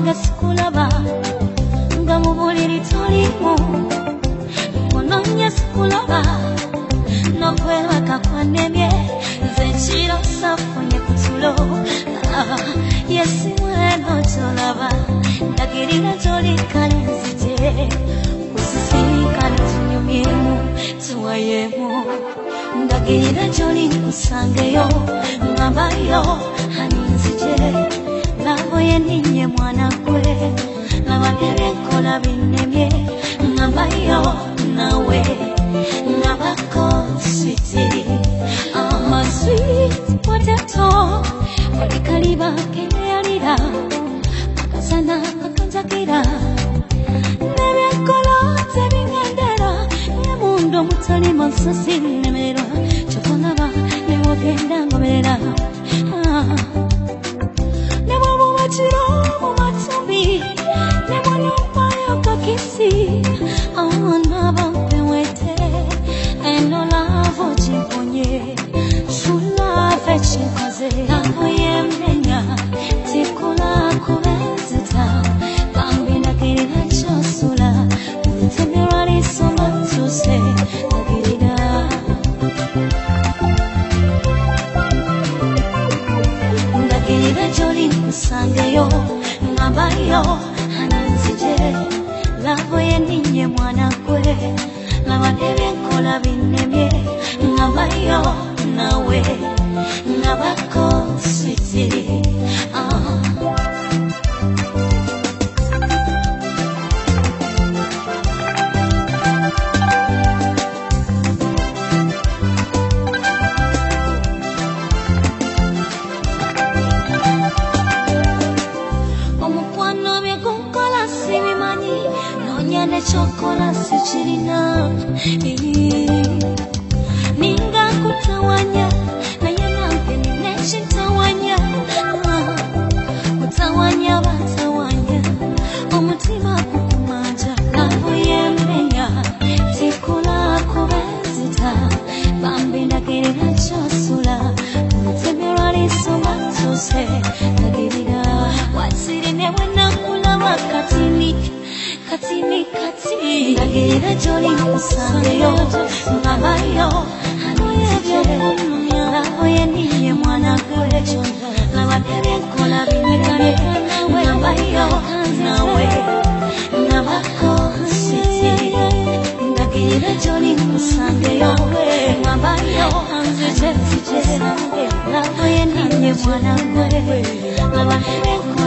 skulaba nga mubuliri tolimu munonya skulaba nokwebaka kwanemye nzekiro safunye kutulo yesimweno tolaba ndagirira tolikale nzije kusisinkana tunyumyemu tuwayemu ndagirira joli nkusangeyo ngambayo haninzije naboye ninye mwana gwe nabagere nkola binemye ngambayo nawe nabako switi ama sweet potato walikaliba kenyalira akasana akanjakira nebyekola tebingendera nemundo mutali mansasi nemera chokonaba newogenda ngomerera nebwabubakiro mu matumbi nebwanyumayo kakisi nabapewete enolavo chimponye shulave chikoze nakoyemenya tikula kubenzita bambinakirira chosula temeralisoma tuse agirira ndagirira joli nkusangeyo ngambayo hananzije lavoye ninye mwana gwe nabadebye nkola binemye ngambayo nawe nabako switi chokola sichirina ninga kutawanya na yanampe nineshitawanya kutawanya batawanya umutima kukumanja nabo yemenya tikula kubezita bambi ndagirira chosula umutemera lisoma tose ndagirira wasirine wenakula wakatini katini kati ndagirira joli nkusangeyo ngambayo hanizije naboye ninye mwana gwe nabadebye nkola binemye ngambayo nawe nabako switi ndagirira joli nkusangeyo ngambayo hanizije naboye ninye mwana gwe nabadebye